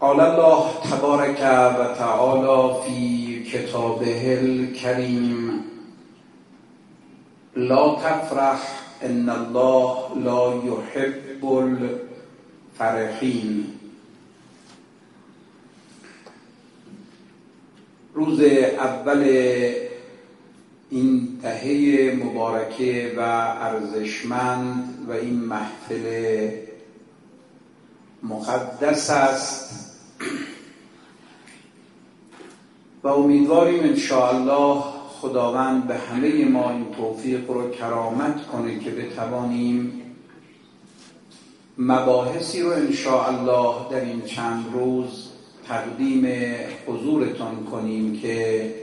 قال الله تبارک و تعالی فی کتابه الکریم لا تفرح ان الله لا يحب الفرحین. روز اول این دهه مبارکه و ارزشمند و این محفل مقدس است و امیدواریم انشاءالله خداوند به همه ما این توفیق رو کرامت کنه که بتوانیم مباحثی رو انشاءالله در این چند روز تقدیم حضورتان کنیم که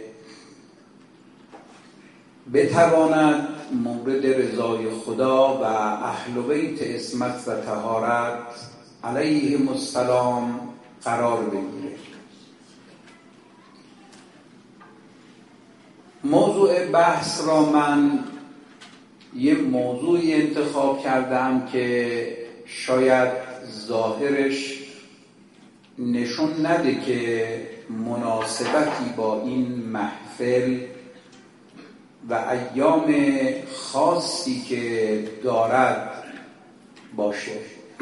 بتواند مورد رضای خدا و اهل بیت عصمت و طهارت علیهم السلام قرار بگیره. موضوع بحث را من یه موضوعی انتخاب کردم که شاید ظاهرش نشون نده که مناسبتی با این محفل و ایام خاصی که دارد باشه،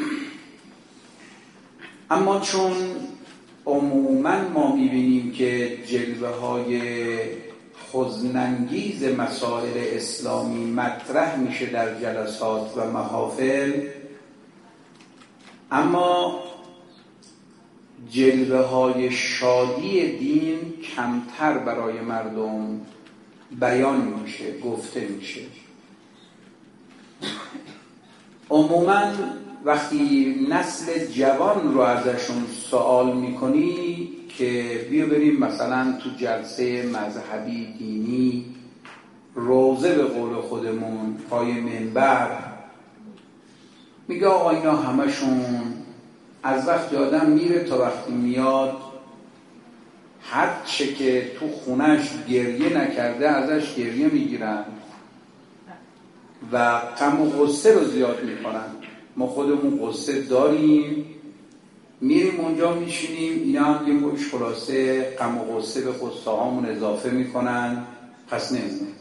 اما چون عموماً ما می‌بینیم که جلوه‌های حزن‌انگیز مسائل اسلامی مطرح میشه در جلسات و محافل، اما جلوه‌های شادی دین کمتر برای مردم بیان میشه، گفته میشه. عموماً وقتی نسل جوان رو ازشون سوال میکنی که بیا بریم مثلا تو جلسه مذهبی دینی روزه به قول خودمون پای منبر، میگه آقا اینا همشون از وقتی آدم میره تا وقتی میاد هر چه که تو خونش گریه نکرده ازش گریه میگیرن و غم و غصه رو زیاد میکنن. ما خودمون غصه داریم، میریم اونجا میشینیم، اینا هم یه موش خلاصه غم و غصه به غصه هامون اضافه میکنن، پس نمیدونم.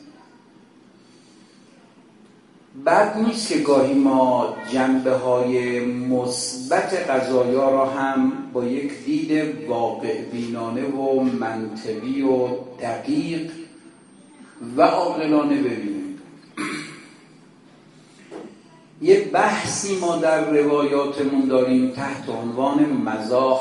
بد نیست که گاهی ما جنبه های مثبت قضایا را هم با یک دید واقع بینانه و منطقی و دقیق و عاقلانه ببینیم. یه بحثی ما در روایاتمون داریم تحت عنوان مزاح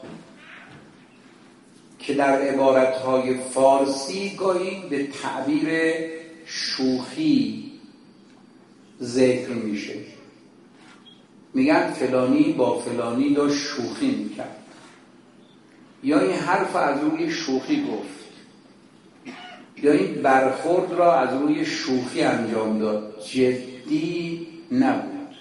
که در عبارتهای فارسی گاهی به تعبیر شوخی ذکر میشه. میگن فلانی با فلانی داشت شوخی میکرد، یا این حرف از روی شوخی گفت، یا این برخورد را از روی شوخی انجام داد، جدی نبود.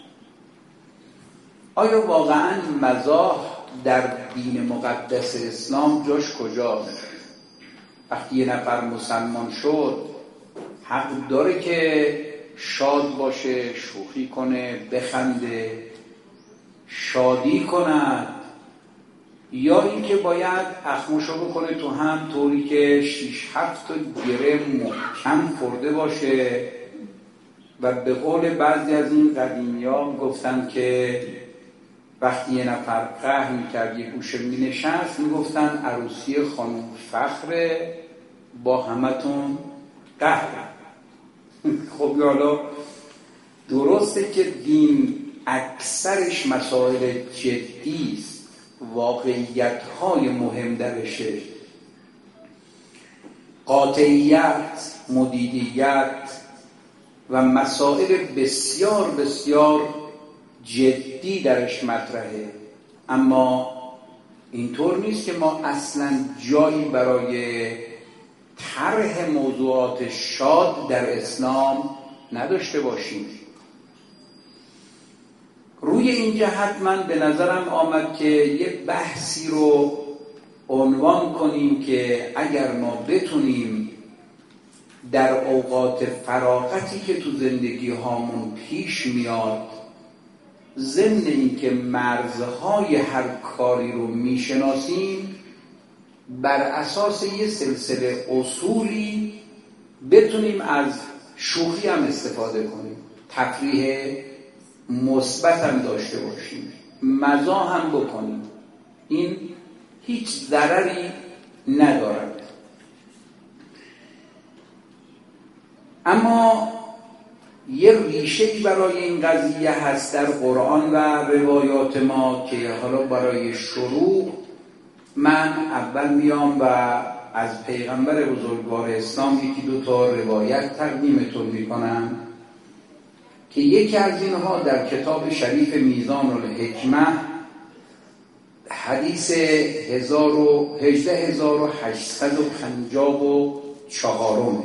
آیا واقعا مزاح در دین مقدس اسلام جاش کجاست؟ وقتی یه نفر مسلمان شد حق داره که شاد باشه، شوخی کنه، بخنده، شادی کند، یا اینکه باید اخمشو بکنه تو هم طوری که 6-7 تا گره محکم خورده باشه و به قول بعضی از این قدیمی‌ها گفتن که وقتی یه نفر قهر می‌کرد یه گوشه می‌نشست می‌گفتن عروسی خانم فخره با همتون قهر. خب حالا درسته که دین اکثرش مسائل جدی است، واقعیت‌های مهم درشه، قاطعیت، مدیریت و مسائل بسیار بسیار جدی درش مطرحه، اما اینطور نیست که ما اصلا جایی برای طرح موضوعات شاد در اسلام نداشته باشیم. روی این جهت من به نظرم آمد که یه بحثی رو عنوان کنیم که اگر ما بتونیم در اوقات فراغتی که تو زندگی هامون پیش میاد ضمن اینکه مرزهای هر کاری رو میشناسیم، بر اساس یه سلسله اصولی بتونیم از شوخی هم استفاده کنیم، تفریح مثبت هم داشته باشیم، مزاح هم بکنیم. این هیچ ضرری ندارد. اما یه ریشه‌ای برای این قضیه هست در قرآن و روایات ما که حالا برای شروع من اول میام و از پیغمبر بزرگوار اسلام یکی دو تا روایت تقدیمتون میکنم که یکی از اینها در کتاب شریف میزان الحکمه حدیث 18854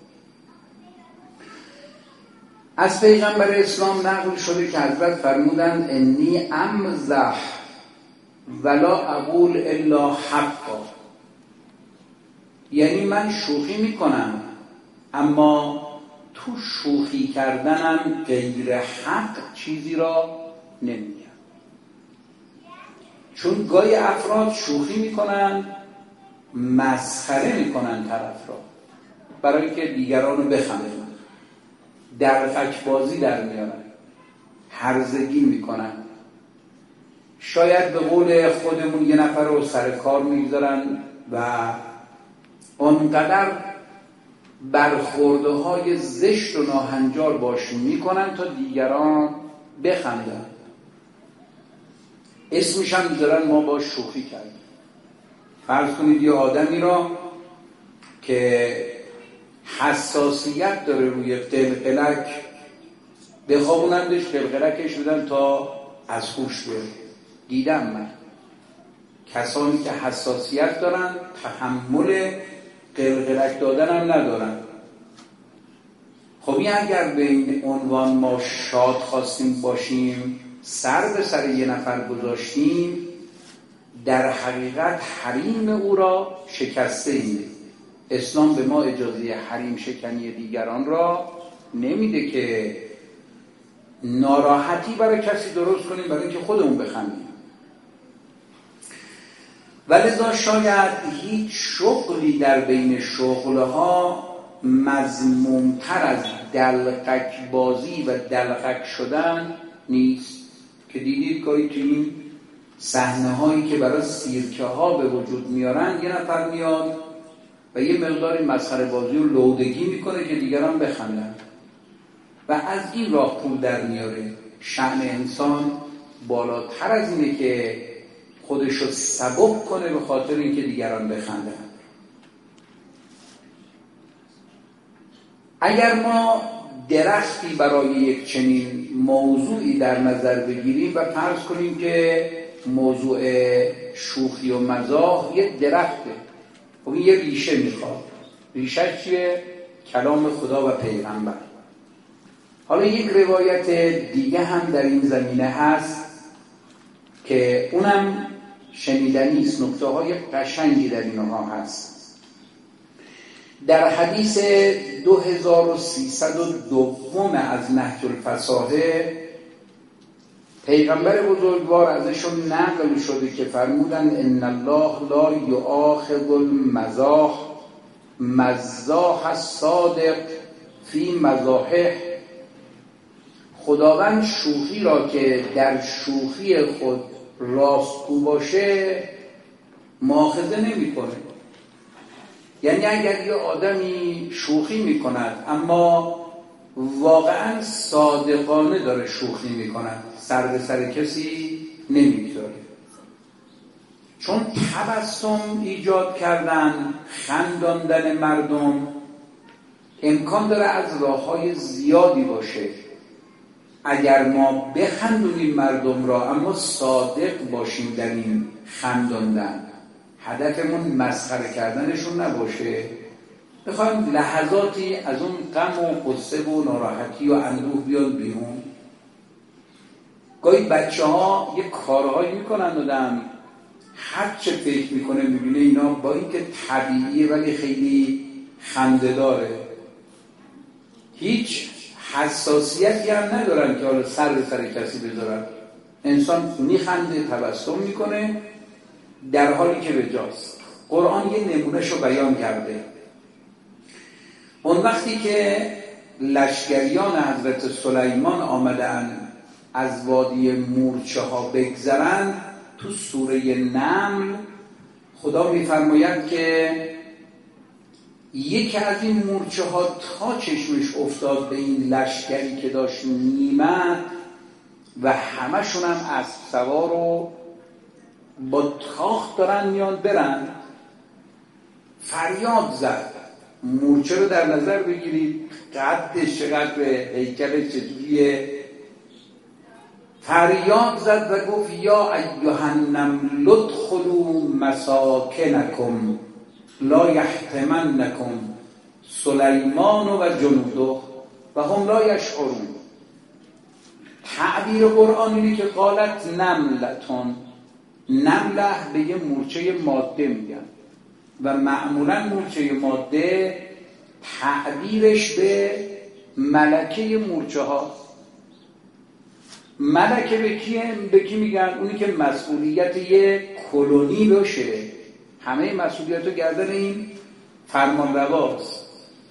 از پیغمبر اسلام نقل شده که حضرت فرمودند انی امزح ولا اقول الا حقا، یعنی من شوخی میکنم اما تو شوخی کردنم غیر حق چیزی را نمیگم. چون گاهی افراد شوخی میکنن، مسخره میکنن طرف را برای اینکه دیگران رو بخندن، دلقک بازی در میارن، هرزگی میکنن، شاید به قول خودمون یه نفر رو سر کار میگذارن و اونقدر برخورده های زشت و ناهنجار باش میکنن تا دیگران بخندن، اسمش هم میذارن ما باش شوخی کردیم. فرض کنید یه آدمی را که حساسیت داره روی قلقلک بخوابونندش، قلقلکش بدن تا از هوش بیاد. دیدم من کسانی که حساسیت دارن تحمل قلقلک دادن هم ندارن. خب این اگر به این عنوان ما شاد خواستیم باشیم، سر به سر یه نفر گذاشتیم، در حقیقت حریم او را شکسته ایم. اسلام به ما اجازه حریم شکنی دیگران را نمیده که ناراحتی برای کسی درست کنیم برای اینکه خودمون بخندیم. ولذا شاید هیچ شغلی در بین شغلها مذمومتر از دلقک بازی و دلقک شدن نیست که دیدید گاهی تو این صحنه هایی که برای سیرکه ها به وجود میارن یه نفر میاد و یه مقداری مسخره بازی و لودگی میکنه که دیگران بخندن و از این راه پول در میاره. شأن انسان بالاتر از اینه که خودشو سبک کنه به خاطر اینکه دیگران بخندن. اگر ما درختی برای یک چنین موضوعی در نظر بگیریم و فرض کنیم که موضوع شوخی و مزاح یک درخته، خب این یه ریشه میخواد. ریشه چیه؟ کلام خدا و پیغمبر. حالا یک روایت دیگه هم در این زمینه هست که اونم شنیدنی است، نکته های قشنگی در اینها هست. در حدیث 2302 از نهج الفصاحه پیغمبر بزرگوار ازشون نقل شده که فرمودن ان الله لا یؤاخذ المزاح مزاح الصادق فی مزاحه. خداوند شوخی را که در شوخی خود راستگو باشه مؤاخذه نمی‌کنه. یعنی اگر یه آدمی شوخی میکند اما واقعا صادقانه داره شوخی میکند، سر به سر کسی نمیگذاره. چون تبسم ایجاد کردن، خنداندن مردم امکان داره از راه‌های زیادی باشه. اگر ما بخندونیم مردم را اما صادق باشیم در این خنداندن، هدفمون مسخره کردنشون نباشه، بخوایم لحظاتی از اون غم و غصه و ناراحتی و اندوه بیان بیرون. گاهی بچه ها یه کارهایی میکنن آدم هر چه فکر میکنه میبینه اینا با اینکه طبیعیه ولی خیلی خنده داره، هیچ حساسیتی هم ندارن که حالا سر به سر کسی بذارن. انسان میخنده، تبسم میکنه در حالی که بجاست. قرآن یه نمونهشو بیان کرده. اون وقتی که لشکریان حضرت سلیمان آمدن از وادی مورچه ها بگذرن، تو سوره نمل خدا میفرماید که یکی از این مورچه ها تا چشمش افتاد به این لشکری که داشت میمد و همشون هم اسب سوار و با تاخت دارن میان برن، فریاد زد. مورچه رو در نظر بگیرید، قدش چقدر، هیکلش چجوریه. فریاد زد و گفت یا ایها النمل ادخلوا مساکنکم لا یحطمنکم سلیمان و جنوده و هم لا یشعرون. تعبیر قرآن اینه که قالت نملتون، نمله به یه مورچه ماده میگن و معمولا مورچه ماده تعبیرش به ملکه مورچه ها. ملکه به کی میگن؟ اونی که مسئولیت یه کلونی باشه، همه مسئولیت رو گردن این فرمانرواست.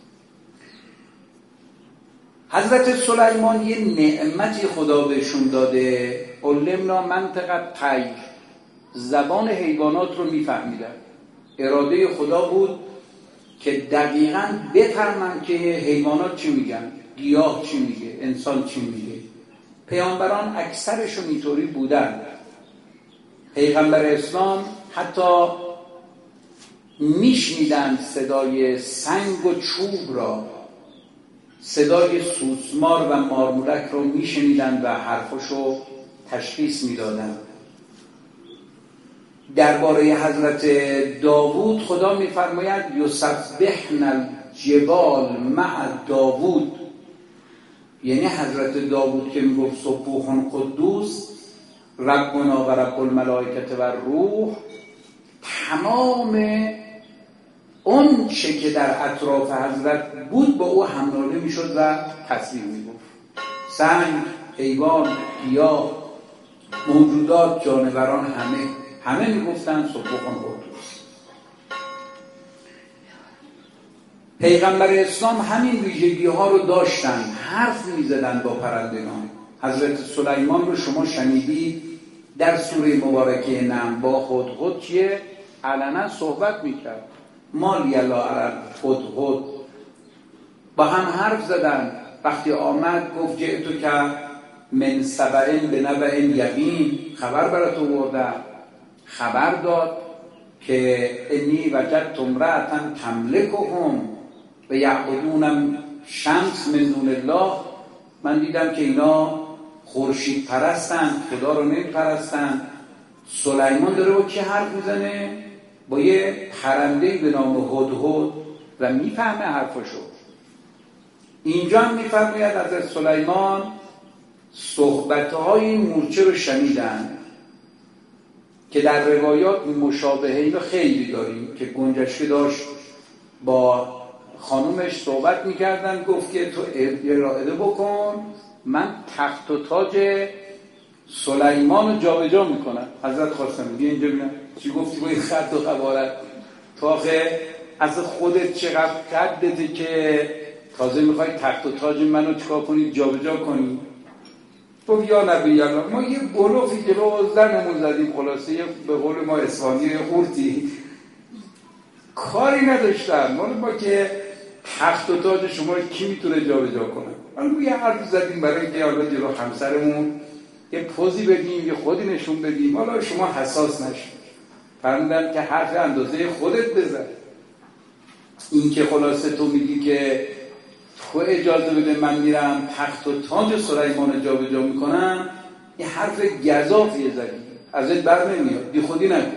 حضرت سلیمان یه نعمتی خدا بهشون داده، علمنا منطق الطیر، زبان حیوانات رو میفهمیدن. اراده خدا بود که دقیقاً بفهمن که حیوانات چی میگن، گیاه چی میگه، انسان چی میگه. پیامبران اکثرشون اینطوری بودن. پیغمبر اسلام حتی میشنیدن صدای سنگ و چوب را، صدای سوسمار و مارمولک رو میشنیدن و حرفشو تشخیص میدادن. درباره حضرت داوود خدا میفرماید یسبحن الجبال مع داوود، یعنی حضرت داوود که میگفت سبوح قدوس ربنا و رب الملائکه و روح، تمام اون چه که در اطراف حضرت بود با او همناله میشد و تسبیح میگفت. سنگ، حیوان، گیاه، موجودات، جانوران، همه میگفتن سبوح قدوس. پیغمبر اسلام همین ویژگی ها رو داشتن، حرف میزدن با پرندگان. حضرت سلیمان رو شما شنیدید در سوره مبارکه نمل با هدهد که علنا صحبت میکرد. مالی الله علی هدهد، با هم حرف زدن. وقتی آمد گفت جئتو که من سبع بنبأ یقین، خبر برات آوردم. خبر داد که انی وجدت امرأة تملکهم و یعبدون شمس من دون الله، من دیدم که اینا خورشید پرستن، خدا رو نمیپرستن. سلیمان داره با کی حرف میزنه؟ با یه پرنده‌ای به نام هدهد و میفهمه حرفشو. اینجا هم میفرماید حضرت سلیمان صحبت‌های مورچه رو شنیدن که در روایات مشابهه اینو خیلی داریم که گنجشکی داشت با خانومش صحبت میکردن، گفت که تو اراده بکن من تخت و تاج سلیمان رو جا به جا میکنم. حضرت خواستم بگه اینجا بینم چی گفتی با این خط و خبارت؟ تو آخه از خودت چقدر قدته که تازه میخوای تخت و تاج منو چکار کنی، جا به جا کنی؟ گفت یا نبی الله، ما یه بلوفی جلو زنمون زدیم، خلاصه به قول ما اسفانی قورتی کاری نداشتن. ما که تخت و تاج شما رو کی میتونه جا به جا کنه؟ ما یه حرف زدیم برای اینکه حالا جلو همسرمون یه پوزی بدیم، یه خودی نشون بدیم، حالا شما حساس نشید. فرمودن که حرف اندازه خودت بزن. این که خلاصه تو میگی که تو اجازه بده من میرم تخت و تاج سلیمان رو جا به جا میکنم، یه حرف گزافیه زدی، ازت بر نمیاد، بی خودی نگو.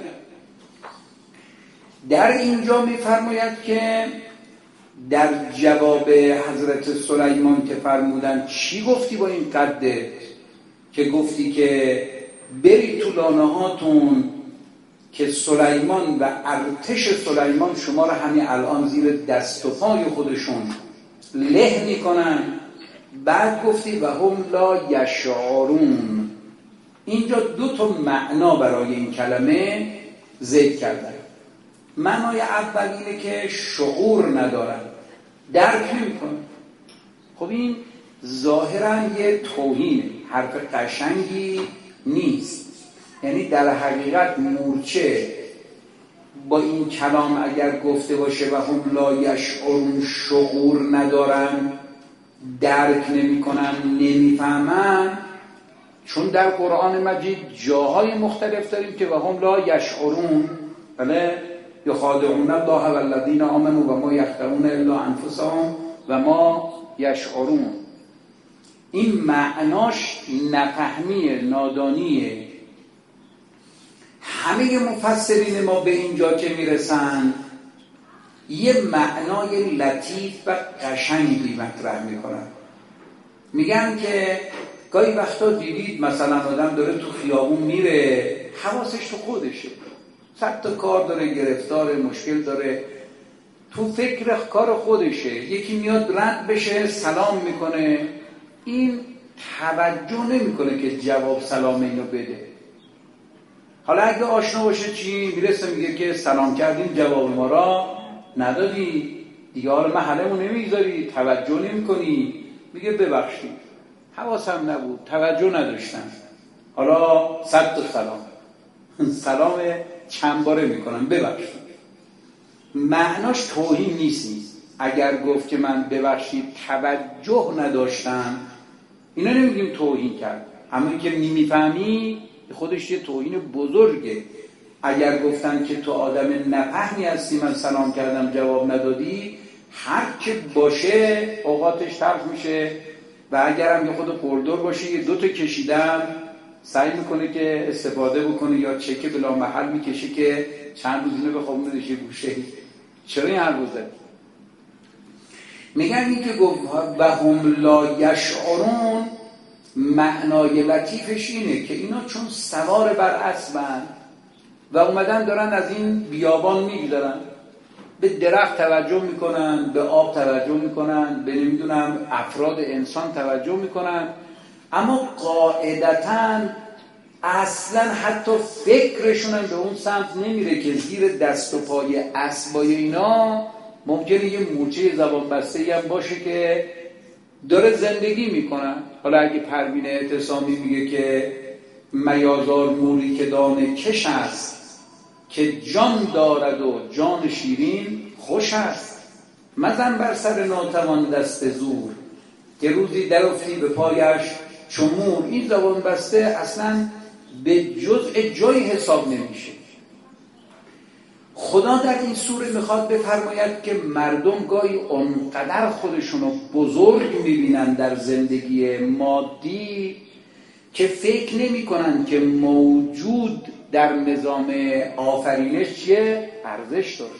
در اینجا میفرماید که در جواب حضرت سلیمان که فرمودن چی گفتی با این قدت، که گفتی که بری تو لانه هاتون که سلیمان و ارتش سلیمان شما رو همین الان زیر دست و پای خودشون له میکنن. بعد گفتی و هم لا یشعرون، اینجا دو تا معنا برای این کلمه ذکر کردن. معنای اول اینه که شعور ندارن، درک نمی‌کنن. خب این ظاهراً یه توهینه، حرف قشنگی نیست. یعنی در حقیقت مورچه با این کلام اگر گفته باشه و هم لا یشعرون، شعور ندارن، درک نمی‌کنن، نمی‌فهمن، چون در قرآن مجید جاهای مختلف داریم که و هم لا یشعرون، بله، یخادعون الله والذین آمنوا و ما یخدعون الا انفسهم و ما یشعرون. این معناش نفهمیه، نادانیه. همه مفسرین ما به اینجا که میرسن یه معنای لطیف و قشنگی مطرح میکنن. میگن که گاهی وقتا دیدید مثلا آدم داره تو خیابون میره، حواسش تو خودشه، 100 تا کار داره، گرفتار، مشکل داره، تو فکر کار خودشه. یکی میاد رد بشه سلام میکنه، این توجه نمیکنه که جواب سلام اینو بده. حالا اگه آشنا باشه چی؟ میرسه میگه که سلام کردیم جواب ما را ندادی، دیگه حالا محلمون نمیذاری، توجه نمیکنی. میگه ببخشید حواسم نبود، توجه نداشتم. حالا 100 تا سلام چند باره میکنم، ببخشید. معناش توهین نیست. اگر گفت که من ببخشید توجه نداشتم، اینا نمیگیم توهین کرد. همون که نمیفهمی خودش یه توهین بزرگه. اگر گفتن که تو آدم نفهمی هستی، من سلام کردم جواب ندادی، هر که باشه اوقاتش تلخ میشه. و اگرم یه خود قلدر باشه، یه 2 تا کشیدم، سعی میکنه که استفاده بکنه، یا چکه بلا محل میکشه که چند روز اینو بخوابونه دشه گوشه. چرا این هر روزه؟ میگن این که گفت و هم لا یشعرون، معنای لطیفش اینه که اینا چون سوار بر اسبن و اومدن دارن از این بیابان میگذرن، به درخت توجه میکنن، به آب توجه میکنن، به نمیدونم افراد انسان توجه میکنن، اما قاعدتاً اصلا حتی فکرشون به اون سمت نمیره که زیر دست و پای اسبای اینا ممکنه یه مورچه زبان بسته هم باشه که داره زندگی میکنن. حالا اگه پروین اعتصامی میگه که میازار موری که دانه کش است، که جان دارد و جان شیرین خوش است، مزن بر سر ناتوان دست زور، که روزی در افتی به پایش چمور. این زبان بسته اصلا به جزء جای حساب نمیشه. خدا در این سوره میخواد بفرماید که مردم گاهی اونقدر خودشونو بزرگ میبینن در زندگی مادی که فکر نمی کنن که موجود در نظام آفرینش چیه؟ ارزش داره.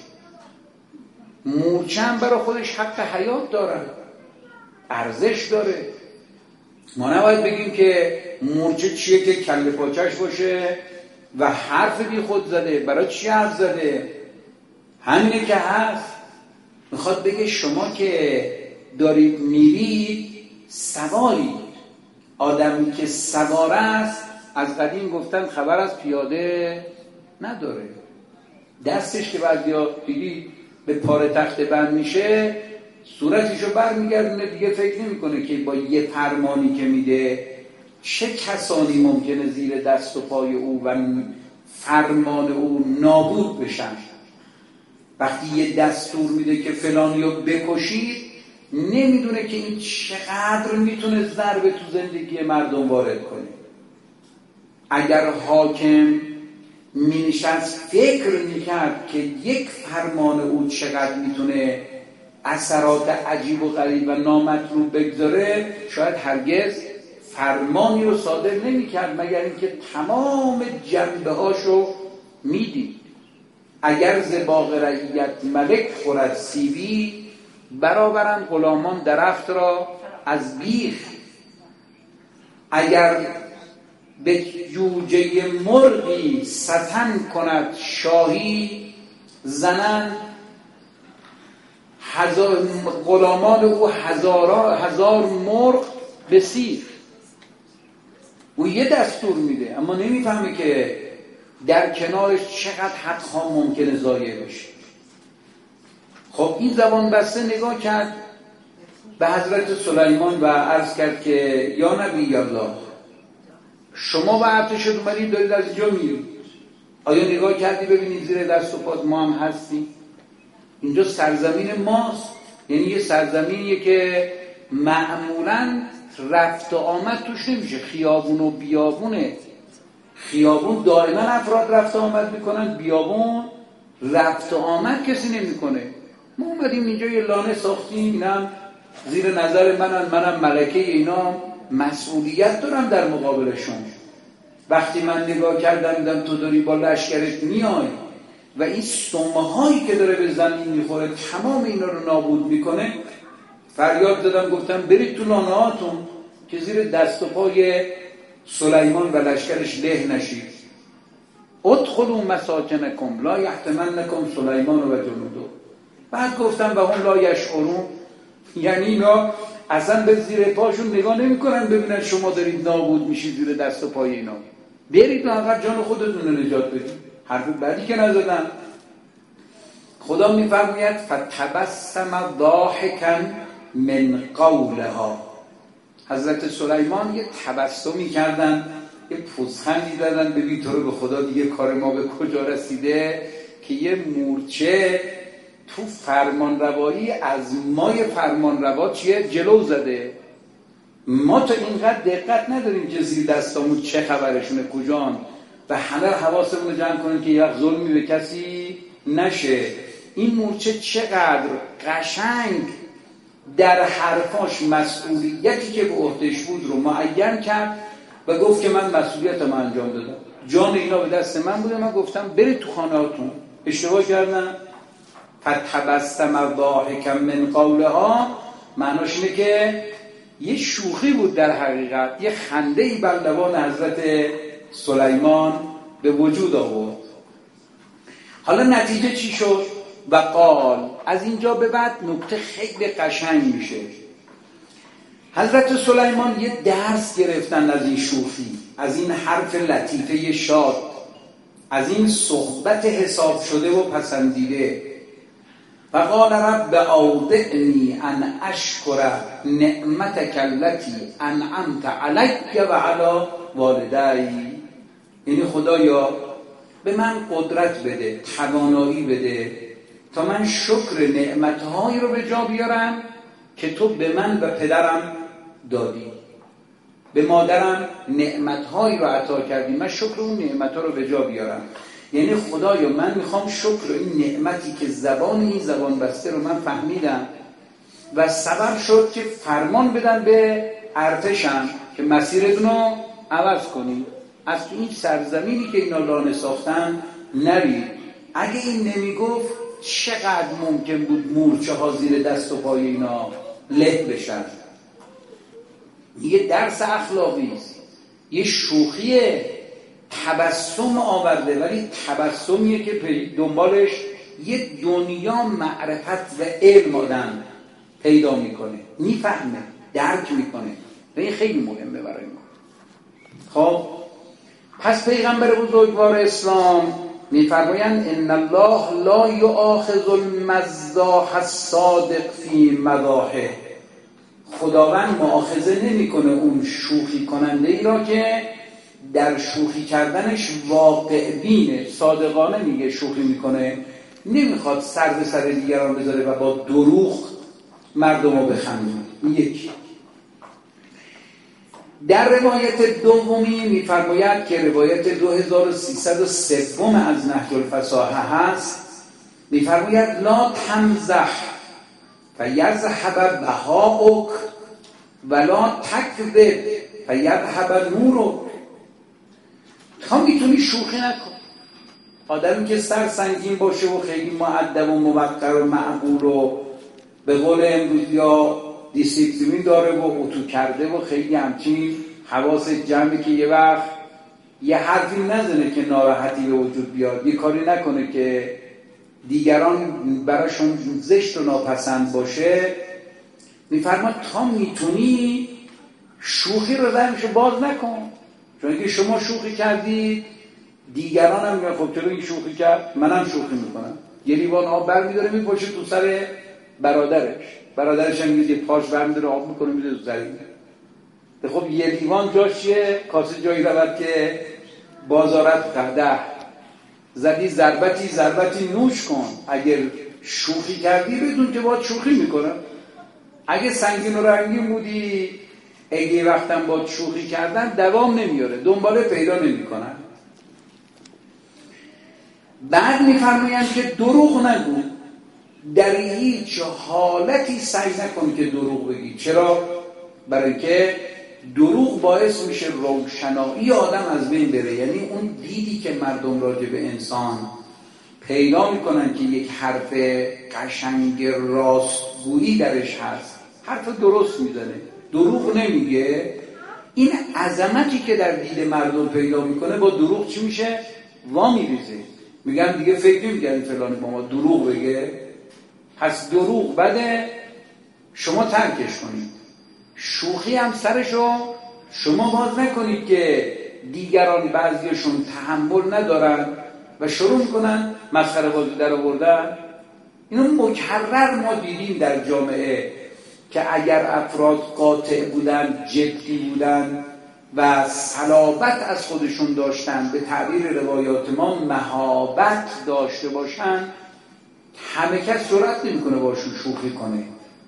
مورچه هم برای خودش حق حیات داره، ارزش داره. ما نباید بگیم که مورچه چیه که کله پاچش باشه و حرف بی خود زده. برای چی حرف زده؟ همینه که هست. میخواد بگه شما که دارید میرید سواری. آدمی که سوار است، از قدیم گفتن خبر از پیاده نداره. دستش که بعضیا دیدی به پاره تخت بند میشه، صورتشو بر میگردونه، دیگه فکر نمیکنه که با یه فرمانی که میده چه کسانی ممکنه زیر دست و پای او و فرمان او نابود بشن. وقتی یه دستور میده که فلانیو بکشید، نمیدونه که این چقدر میتونه ضربه تو زندگی مردم وارد کنه. اگر حاکم مینشست فکر میکرد که یک فرمان او چقدر میتونه اثرات عجیب و غریب و نامطلوب بگذاره، شاید هرگز فرمانی رو صادر نمیکرد مگر اینکه تمام جنبه هاشو میدید. اگر ز باغ رعیت ملک خورد سیبی، برآورند غلامان درخت را از بیخ. اگر به جوجه مرغی ستن کند شاهی، زنند غلامان او هزار مرغ به سیخ. اون یه دستور میده اما نمیفهمه که در کنارش چقدر حقها ممکنه ضایع بشه. خب این زبان بسته نگاه کرد به حضرت سلیمان و عرض کرد که یا نبی الله، شما و ارتشت اومدید دارید از اینجا میرید، آیا نگاه کردی ببینید زیر دست و پات ما هم هستیم؟ اینجا سرزمین ماست، یعنی یه سرزمینیه که معمولاً رفت و آمد توش نمیشه، خیابون و بیابونه. خیابون دائما افراد رفت و آمد میکنن، بیابون رفت و آمد کسی نمیکنه. ما اومدیم اینجا یه لانه ساختیم، اینم زیر نظر منم ملکه، اینا مسئولیت دارم در مقابلشون. وقتی من نگاه کردم دیدم تو داری با لشکرت میای و این سمهایی که داره به زمین میخوره تمام اینا رو نابود میکنه، فریاد زدم گفتم برید تو لانه هاتون که زیر دست و پای سلیمان و لشکرش له نشید. ادخلوا مساکنکم لا یحطمنکم سلیمان و جنوده. بعد گفتم و هم لا یشعرون، یعنی اینا اصلا به زیر پاشون نگاه نمی کنن ببینن شما دارید نابود میشید زیر دست و پای اینا، برید و انقدر جان خودتون رو نجات بدید. حرف بعدی که نزدن. خدا میفرماید فتبسم ضاحکا من قولها. حضرت سلیمان یه تبسمی کردن، یه پوزخندی دادن، ببین تو رو به خدا دیگه کار ما به کجا رسیده که یه مورچه تو فرمانروایی از مای فرمانروا چیه جلو زده. ما تا اینقدر دقت نداریم که زیر دستامون چه خبرشونه کجان و همه حواسمون رو جمع کنیم که یک ظلمی به کسی نشه. این مورچه چقدر قشنگ در حرفاش مسئولیتی که به عهده‌اش بود رو معین کرد و گفت که من مسئولیتم انجام دادم، جان اینا به دست من بوده، من گفتم برید تو خانه‌هاتون. اشتباه کردن. فتبسم ضاحکا من قولها معناش اینه که یه شوخی بود، در حقیقت یه خنده‌ای بر لبان حضرت سلیمان به وجود آورد. حالا نتیجه چی شد؟ و قال، از اینجا به بعد نکته خیلی قشنگ میشه. حضرت سلیمان یه درس گرفتن از این شوخی، از این حرف لطیفه شاد، از این صحبت حساب شده و پسندیده. و قال رب اودعنی ان اشکر نعمتک التي انعمت علی و علی والدی. یعنی خدایا به من قدرت بده، توانایی بده تا من شکر نعمتهایی رو به جا بیارم که تو به من و پدرم دادی. به مادرم نعمتهایی رو عطا کردی، من شکر اون نعمتها رو به جا بیارم. یعنی خدایا من میخوام شکر این نعمتی که زبان این زبان بسته رو من فهمیدم و سبب شد که فرمان بدن به ارتشم که مسیرتون رو عوض کنید، از این سرزمینی که اینا لانه ساختن نرید. اگه این نمیگفت چقدر ممکن بود مورچه ها زیر دست و پای اینا له بشن. یه درس اخلاقی است، یه شوخیه، تبسم آورده، ولی تبسمیه که دنبالش یه دنیا معرفت و علم آدم پیدا میکنه، میفهمه، درک میکنه و این خیلی مهمه برای ما. خب پس پیغمبر بزرگوار اسلام میفرمایند ان الله لا یؤاخذ المزاح الصادق فی مزاحه. خداوند مؤاخذه نمیکنه اون شوخی کننده ای را که در شوخی کردنش واقع بینه، صادقانه میگه شوخی میکنه، نمیخواد سر به سر دیگران بذاره و با دروغ مردم رو بخندونه. یکی. در روایت دومی میفرماید که روایت 2303 از نهج الفصاحه هست، میفرماید لا تمزح فیذهب بهاؤک ولا تکذب فیذهب نورک. تا میتونی شوخی نکن. آدمی که سر سنگین باشه و خیلی مؤدب و موقر و معقول و به قول امروز یا دیسیپلین داره و اتو کرده و خیلی همچین حواس جمعی که یه وقت یه حرفی نزنه که ناراحتی به وجود بیاد، یه کاری نکنه که دیگران براشون زشت و ناپسند باشه، میفرماد تا میتونی شوخی رو زنشو باز نکن. چون که شما شوخی کردید دیگران هم میگن خب چرا این شوخی کرد، منم شوخی میکنم. یه لیوان آب برمیداره میپاشه تو سر برادرش هم یه پاش برمیداره آب میکنه میده تو زمین. خب یه لیوان جاش چیه؟ کاسه جایی رود که بازارت قدح زدی ضربتی نوش کن. اگر شوخی کردی بدون که باید شوخی میکنم. اگه سنگین و رنگین بودی اگه وقتم باید شوخی کردن دوام نمیاره، دنباله پیدا نمیکنن. بعد میفرمایند که دروغ نگو، در هیچ حالتی سعی نکن که دروغ بگی. چرا؟ برای که دروغ باعث میشه روشنایی آدم از بین بره. یعنی اون دیدی که مردم راجع به انسان پیدا میکنن که یک حرف قشنگ راستگویی درش هست، حرف درست میزنه، دروغ نمیگه، این عظمتی که در دید مردم پیدا میکنه با دروغ چی میشه؟ وا میریزه. میگن دیگه فکر نمی‌کنید فلانی با ما دروغ بگه، پس دروغ بده، شما ترکش کنید. شوخی هم سرشو شما باز نکنید که دیگران بعضیشون تحمل ندارن و شروع میکنن مسخره بازی در آوردن. اینو مکرر ما دیدیم در جامعه که اگر افراد قاطع بودن، جدی بودن و صلابت از خودشون داشتن، به تعبیر روایات ما مهابت داشته باشن، همه کس جرأت نمیکنه باشون شوخی کنه.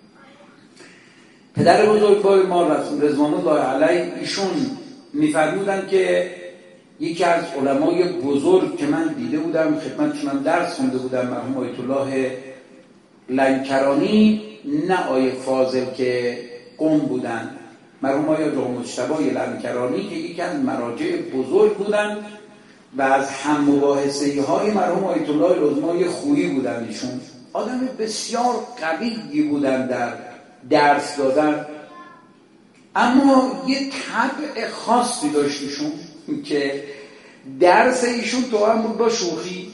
پدر بزرگوار ما رضوان الله علیه ایشون میفرمودن که یکی از علمای بزرگ که من دیده بودم، خدمتشون درس خونده بودم، مرحوم آیت الله لنکرانی، نه آیه فاضل که قم بودن، مرحوم آیت مجتبی لنکرانی که یکی از مراجع بزرگ بودن و از هم مباحثه های مرحوم آیت الله العظمی خویی بودن. ایشون آدم بسیار قوی بودن در درس دادن، اما یه طبع خاصی داشت ایشون که درس ایشون تو هم بود با شوخی.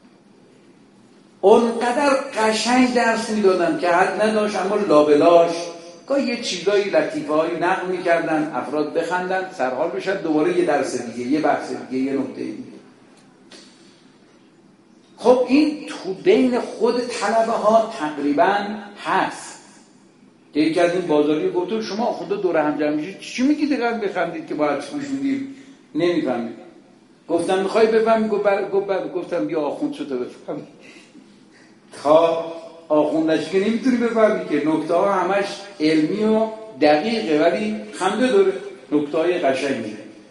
اونقدر قشنگ درس میدادن که حد نداشت، اما لابلاش گاهی یه چیزایی لطیفه‌هایی نقل میکردن، افراد بخندن، سرحال بشن، دوباره یه درس دیگه، یه بحث دیگه، یه نکته دیگه. خب این تو بین خود طلبه ها تقریبا هست. یکی از این بازاری گفت شما خدا دور هم جمع میشید چی میگید دقیقاً بخندید که باید چی میشونید نمیفهمید. گفتم میخوای بفهمی؟ گفتم بیا آخوند شده بفهمی. تا آخوندش که نمیتونی بفهمی که نکته ها همش علمی و دقیقه ولی خنده داره، نکته های قشنگی.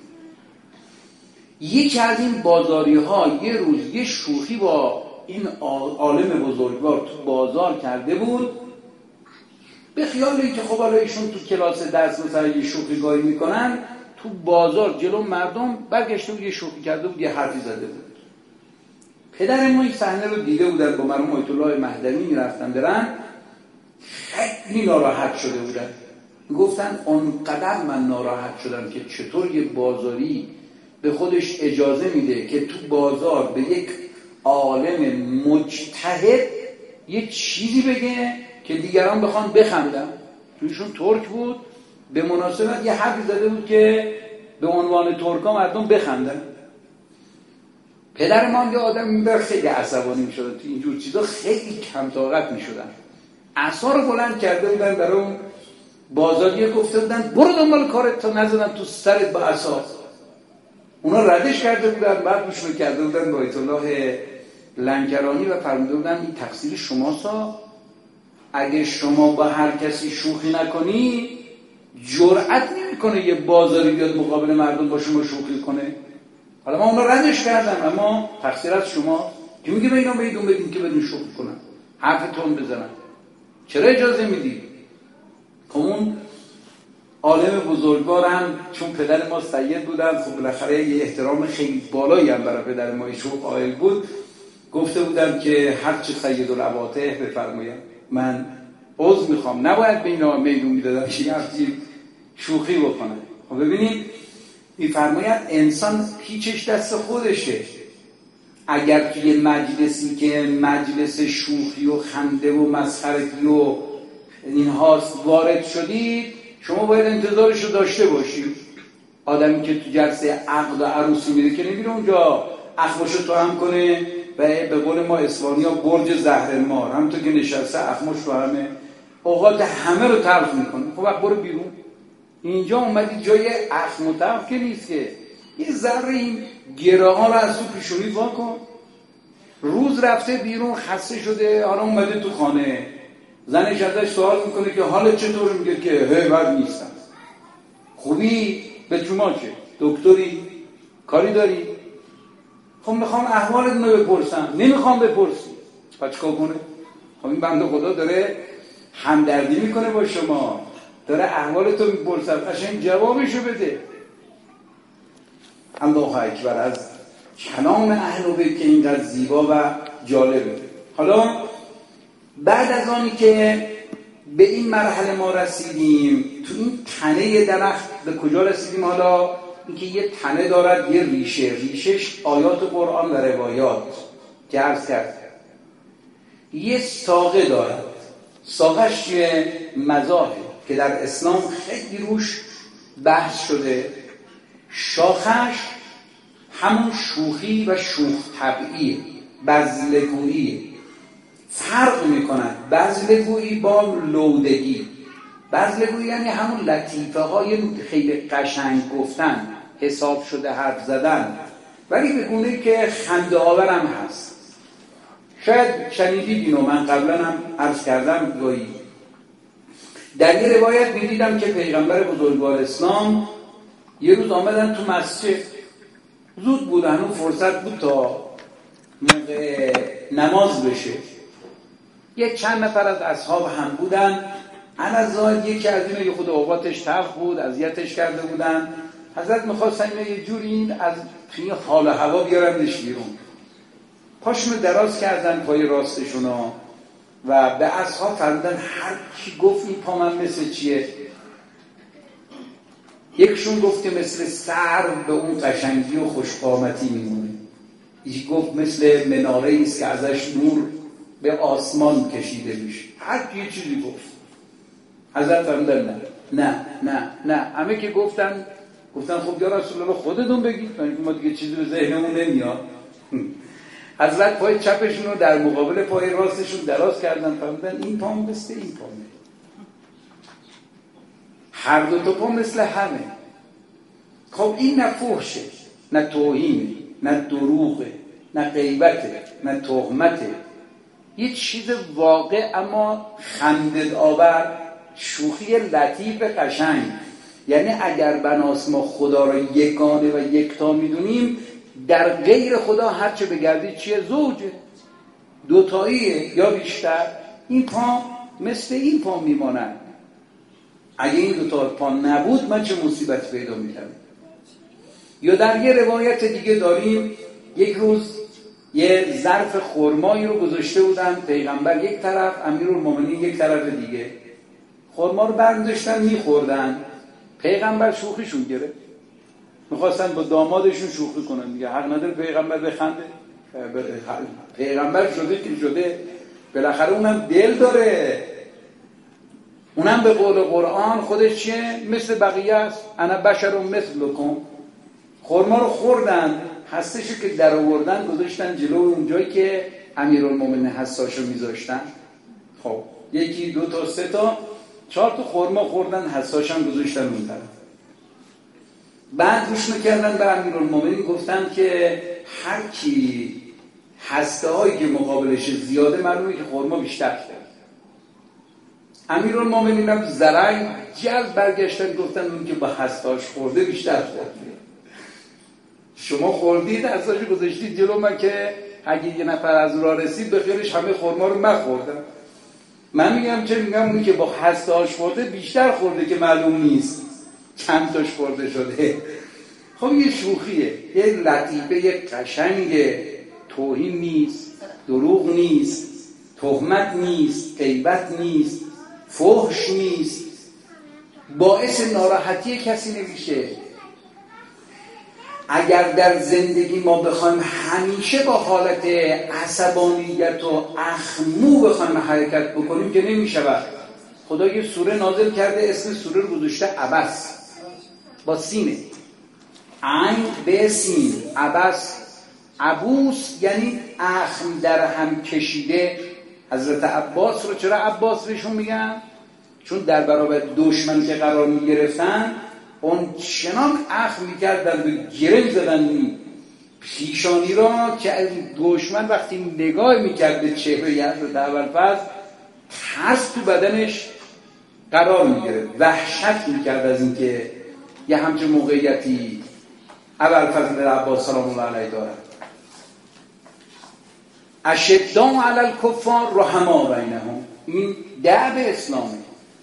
یکی از این بازاری ها یه روز یه شوخی با این عالم بزرگوار تو بازار کرده بود، به خیالی که خب حالا ایشون تو کلاس درس مثلا یه شوخی گاهی میکنن، تو بازار جلو مردم برگشته بود یه شوخی کرده بود، یه حرفی زده بود. پدر ما این صحنه رو دیده بودن، با مرحوم آیت الله مهدوی میرفتن برن، خیلی ناراحت شده بودن. گفتن اونقدر من ناراحت شدم که چطور یه بازاری به خودش اجازه میده که تو بازار به یک عالم مجتهد یه چیزی بگه که دیگران بخوان بخندن. تویشون ترک بود، به مناسبت یه حرفی زده بود که به عنوان ترکا مردم بخندن. پدر ما یه آدم میبرد خیلی عصبانی میشدن، تو اینجور چیزا خیلی کم طاقت میشدن. عصا رو بلند کرده بودن برای اون بازاریه، گفته بودن برو دنبال کارت تا نزدن تو سرت با عصا. اونا ردش کرده بودن، بعد گوش کرده بودن با آیت الله لنکرانی و فرموده بودن این تقصیر شماست. اگه شما با هر کسی شوخی نکنی جرأت نمیکنه یه بازاری بیاد مقابل مردم با شما شوخی کنه. حالا ما اونا ردش کردن، اما تقصیر از شما که میگه به اینا میدون بدین که بدون شوخی کنن، حرفتون بزنن. چرا اجازه میدی؟ اون عالم بزرگوارم چون پدر ما سید بودن، خب بالاخره یه احترام خیلی بالایی هم برای پدر ما ایشون قائل بود، گفته بودم که هر چه سید العواطه بفرمایید، من عذر میخوام، نباید به اینا میدون میدادن که یه شوخی بکنن. خب ببینید میفرماید انسان پیچش دست خودشه. اگر توی مجلسی که مجلس شوخی و خنده و مسخرگی و این هاست وارد شدید، شما باید انتظارش رو داشته باشید. آدمی که تو جلسه عقد و عروسی میره که نمیره اونجا اخماشو تو هم کنه و به قول ما اسپانیا برج زهرمار همونطور که نشسته اخماش تو همه اوقات همه رو تلخ میکنه. خب وقت برو بیرون. اینجا اومدی جای اخم و تلخ که نیست که یه ذره این گره ها رو از تو پیشونی وا کن. روز رفته بیرون خسته شده، حالا اومده تو خانه، زنش ازش سوال میکنه که حالت چطور؟ میگه که بد نیستم. خوبی؟ به شما چه؟ دکتری؟ کاری داری؟ خب میخوام احوالت رو بپرسم. نمیخوام بپرسی. پس چیکار کنه؟ خب این بنده خدا داره همدردی میکنه با شما، داره احوالتو میپرسه، قشنگ جوابشو بده. الله اکبر از کلام اهل بیت که اینقدر زیبا و جالبه. حالا بعد از آنی که به این مرحله ما رسیدیم، تو این تنه درخت به کجا رسیدیم؟ حالا اینکه یه تنه دارد، یه ریشش آیات قرآن و روایات که عرض کرد. یه ساقه دارد، ساقهش یه مذاهب که در اسلام خیلی روش بحث شده. شاخش همون شوخی و شوخ طبعیه، بزلگوییه. فرق میکنن بزلگویی با لودگی. بزلگویی یعنی همون لطیفه های خیلی قشنگ گفتن، حساب شده حرف زدن، ولی به گونه که خنده آورم هست. شاید شنیدید اینو، من قبلا هم عرض کردم گاهی. در یه روایت میدیدم که پیغمبر بزرگوار اسلام یه روز آمدن تو مسجد، زود بود، هنوز فرصت بود تا موقع نماز بشه. یک چند نفر از اصحاب هم بودن. علازاد یکی از اینا یه خود اوقاتش تلخ بود، اذیتش کرده بودن. حضرت میخواستن یه جوری این از توی حال و هوا بیارندش بیرون. پاشونو دراز کردن پای راستشونو و به اصحاب فرمودن هر کی گفت این پا من مثل چیه؟ یکشون گفت که مثل سر به اون قشنگی و خوشقامتی میمونه. یکی گفت مثل مناره‌ای است که ازش نور به آسمان کشیده میشه. هر کی یه چیزی گفت. حضرت فرمودن نه همه که گفتن خب یا رسول الله خودتون بگید، ما دیگه چیزی به ذهنمون نمیاد. حضرت پای چپشون رو در مقابل پای راستشون دراز کردن، فرمودن این پا مثل این پا، هر دو تا پا مثل همه. خب این نه فحشه، نه توهینه، نه دروغه، نه غیبته، نه تهمته. یه چیز واقع اما خندد آور، شوخی لطیف قشنگ. یعنی اگر بناس ما خدا را یگانه و یکتا میدونیم، در غیر خدا هرچه بگردی چیه؟ زوجه، دوتاییه یا بیشتر. این پا مثل این پا میماند. اگه این دوتا پا نبود من چه مصیبت پیدا میکنم. یا در یه روایت دیگه داریم یک روز یه ظرف خرمایی رو گذاشته بودن، پیغمبر یک طرف، امیرالمومنین یک طرف دیگه. خرما رو برمی‌داشتن میخوردن. پیغمبر شوخیشون گرفت، میخواستن با دامادشون شوخی کنن دیگه. حق نداره پیغمبر بخنده. پیغمبر شده که شده، بالاخره اونم دل داره. اونم به قول قرآن خودش چیه؟ مثل بقیه است. انا بشر مثلکم. خرما رو خوردن، هستشو که در آوردن گذاشتن جلو اون جایی که امیرالمومنین هستاشو میذاشتن. خب یکی دو تا سه تا 4 تا خرما خوردن، هستاشم گذاشتن اون طرف. بعد روش میکردن به امیرالمومنین، گفتن که هر کی هسته هایی که مقابلش زیاده معلومه که خرما بیشتر خورد. امیرالمومنین هم زرنگ جلد برگشتن گفتن اون که با هستهاش خورده بیشتر خورد. شما خوردید، هستهاشو گذاشتید جلو من که اگه یه نفر از راه رسید به خیرش همه خرما رو من خوردم. من میگم چه میگم اون که با هستهاش خورده بیشتر خورده که معلوم نیست چند تاش خورده شده. خب یه شوخیه، یه لطیفه، یه قشنگه، توهین نیست، دروغ نیست، تهمت نیست، غیبت نیست، فحش نیست، باعث ناراحتی کسی نمیشه. اگر در زندگی ما بخوایم همیشه با حالت عصبانیت و اخمو بخوایم حرکت بکنیم که نمیشود. خدا یه سوره نازل کرده، اسم سوره رو گذاشته عبس با سینه. عین به سین، عبس، عبوس یعنی اخم در هم کشیده. حضرت عباس رو چرا عباس بهشون میگن؟ چون در برابر دشمن که قرار میگرفتن اون چنان اخم میکردن و گره میزدن پیشانی را که دشمن وقتی نگاه میکرد به چهره حضرت ابوالفضل ترس تو بدنش قرار میگرفت، وحشت میکرد از اینکه یه همچین موقعیتی ابوالفضل عباس سلام الله علیه دارد. اشداء علی الکفار رحماء بینهم، این دأب اسلامه.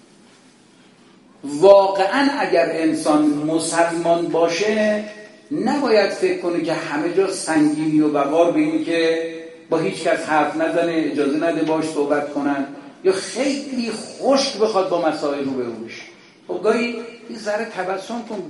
واقعا اگر انسان مسلمان باشه نباید فکر کنه که همه جا سنگینی و وقار به این که با هیچ کس حرف نزنه، اجازه نده باش صحبت کنن، یا خیلی خشک بخواد با مسائل روبرو بشه. خب گاهی یه ذره تبسم کن،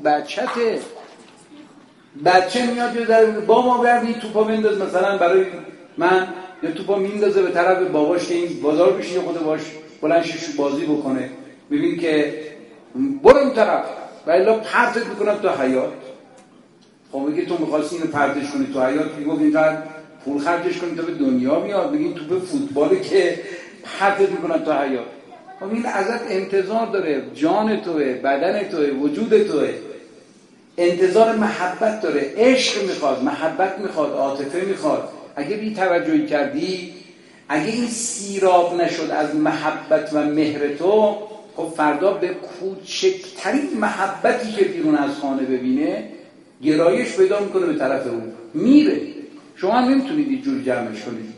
بچه میاد یه ذره بابا بردی توپا بنداز مثلا برای من، یا توپا میندازه به طرف باباش که این بازار بشینه خود باش بلندش بازی بکنه، ببین که برو اون طرف و الا پرتت میکنم تو حیات. خب میگه تو میخواستی اینو پرتش کنی تو حیات، میگفت اینقدر پول خرجش کنی تا به دنیا میاد، بگی تو به فوتباله که پرتت میکنم تو حیات. خب این ازت انتظار داره، جان توه، بدن توه، وجود توه، انتظار محبت داره، عشق میخواد، محبت میخواد، عاطفه میخواد. اگه بی توجهی کردی، اگه این سیراب نشد از محبت و مهر تو، خب فردا به کوچکترین محبتی که بیرون از خانه ببینه گرایش پیدا میکنه به طرف اون، میره. شما نمیتونید اینجور جمعش کنید.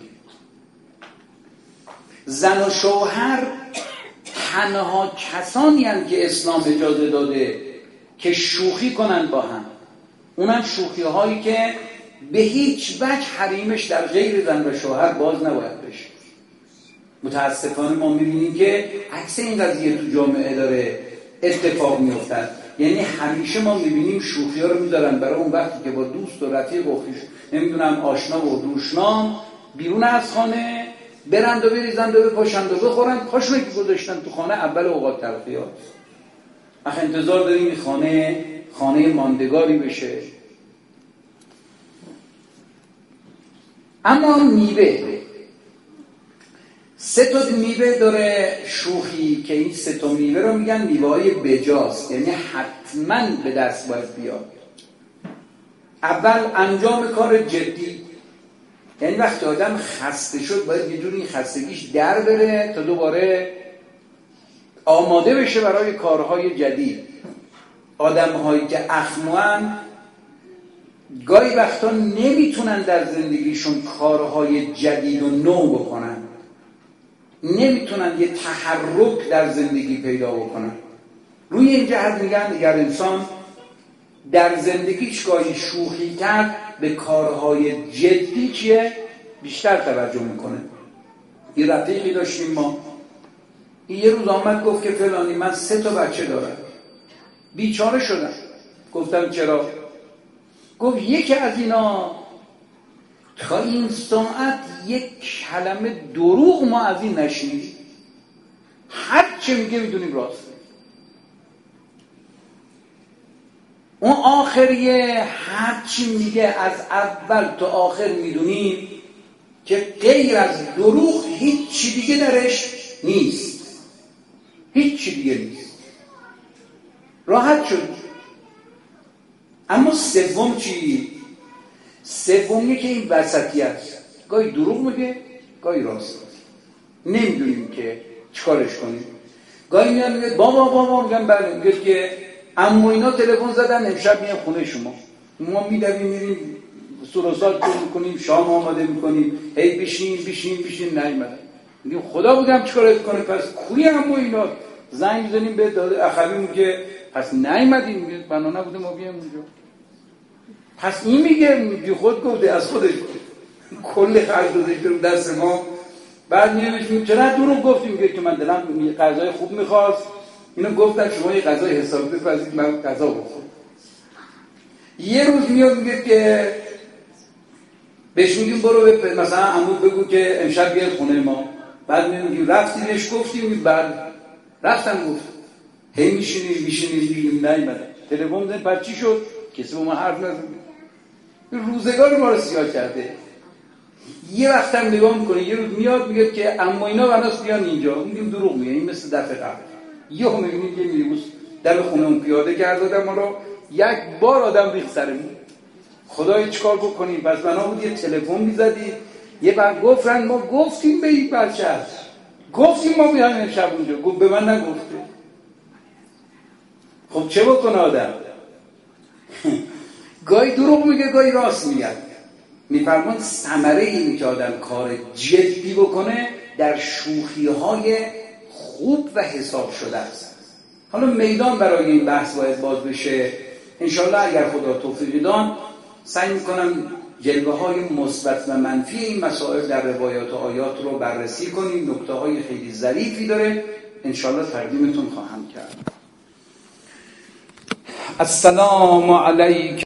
زن و شوهر تنها کسانی هستند که اسلام اجازه داده که شوخی کنن با هم، اونم شوخی هایی که به هیچ وجه حریمش در غیر زن و شوهر باز نباید بشه. متاسفانه ما میبینیم که عکس این قضیه تو جامعه داره اتفاق میافتد. یعنی همیشه ما میبینیم شوخی ها رو میذارن برای اون وقتی که با دوست و رفیق و نمیدونم آشنا و دوشنام بیرون از خانه برند و بریزند و بپاشند و بخورند، پاشونه که گذاشتن تو خانه اول اوقات تلخیات. اخ انتظار داریم این خانه ماندگاری بشه. اما میوه، 3 میوه داره شوخی که این 3 میوه رو میگن میوه‌های بجاست، یعنی حتما به دست باید بیاد. اول انجام کار جدی، یعنی وقتی آدم خسته شد باید یه جوری خستگیش در بره تا دوباره آماده بشه برای کارهای جدید. آدم‌هایی که اخموان گاهی وقتا نمیتونن در زندگیشون کارهای جدید و نو بکنن، نمیتونن یه تحرک در زندگی پیدا بکنن. روی این جهت میگن اگر انسان در زندگیش گاهی شوخی کرد به کارهای جدی چیه بیشتر توجه میکنه. یه رفیقی داشتیم ما، این یه روز آمد گفت که فلانی من 3 بچه دارم، بیچاره شدم. گفتم چرا؟ گفت یکی از اینا تا این ساعت یک کلمه دروغ ما از این نشنیدیم، هر چه میگه میدونیم راسته. اون آخریه هر چی میگه از اول تا آخر میدونیم که غیر از دروغ هیچ چی دیگه درش نیست، هیچ چی دیگه نیست. راحت شد. اما سوم چی؟ سومیه که این وسطی است، گاهی دروغ میگه گاهی راست میگه، نمیدونیم که چیکارش کنیم. گاهی میاد میگه بابا میگم بله، میگه که عمو اینا تلفن زدن امشب میام خونه شما. ما میدویم میریم سروسات پر میکنیم، شام آماده میکنیم، هی بشین نیومدن. میگیم خدا بودم چیکارت کنه، پس کوی عمو اینا زنگ میزنیم به داده اخوی میگه پس نیومدیم، میگه بنا نبوده ما بیام اونجا. پس این میگه بی خود گفته، از خودش کل خرج داده رو دست ما. بعد میگه چرا دروغ گفتیم؟ میگه که من دلم غذای خوب میخواست، اینو گفتم شما یه غذای حسابی بپزید من غذا بخورم. یه روز میاد میگه که بهش میگیم برو مثلا عمو بگو که امشب بیاد خونه ما. بعد میگیم رفتی بهش گفتیم؟ بعد رفتم گفت هی میشینیم میگیم نیومد. تلفن زدن بعد چی شد؟ کسی با ما حرف نزده. روزگار ما رو سیاه کرده. یه وقت هم نگاه میکنه یه روز میاد میگه که اما اینا بناس بیان اینجا، میگیم دروغ میگه، این مثل دفعه قبل. یه هم میبینید یه میلیبوس در خونه اون پیاده کرده ما رو، یک بار آدم ریخت سرمون. خدای چیکار بکنیم؟ پس بنا بود یه تلفن میزدی، یه بار گفتن ما گفتیم به این بچه هست، گفتیم ما بیایم امشب اونجا، گفت به من نگفته. خب چه بکنه آدم؟ گاهی دروغ میگه گاهی راست میگه. میفرمان ثمره اینه که آدم کار جدی بکنه در شوخی‌های خوب و حساب شده است. حالا میدان برای این بحث باید باز بشه انشالله. اگر خدا توفیق داد سعی میکنم جلوه‌های مثبت و منفی این مسائل در روایات و آیات رو بررسی کنیم. نکته‌های خیلی ظریفی داره، انشالله تقدیمتون خواهم کرد. السلام علیکم.